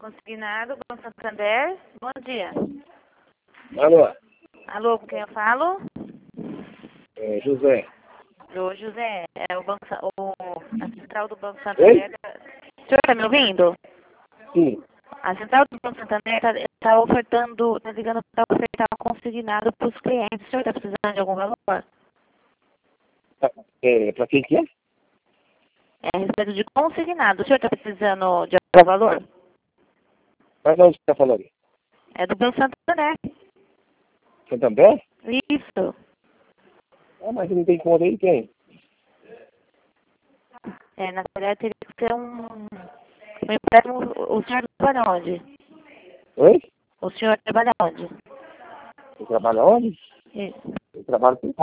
Consignado, Banco Santander. Bom dia. Alô, Alô, com quem eu falo? José. Ô, José, é o banco, a central do Banco Oi? Santander. O senhor está me ouvindo? Sim. A central do Banco Santander está ofertando, está ligando para ofertar consignado para os clientes. O senhor está precisando de algum valor? Para quem que é? É a respeito de consignado. O senhor está precisando de algum valor? Mas de onde você está falando? É do Banco Santander. Santander? Isso. Ah, mas não tem conta aí, tem. Na verdade, teria que ser um empréstimo. O senhor trabalha onde? Oi? O senhor trabalha onde? Você trabalha onde? Isso. Eu trabalho com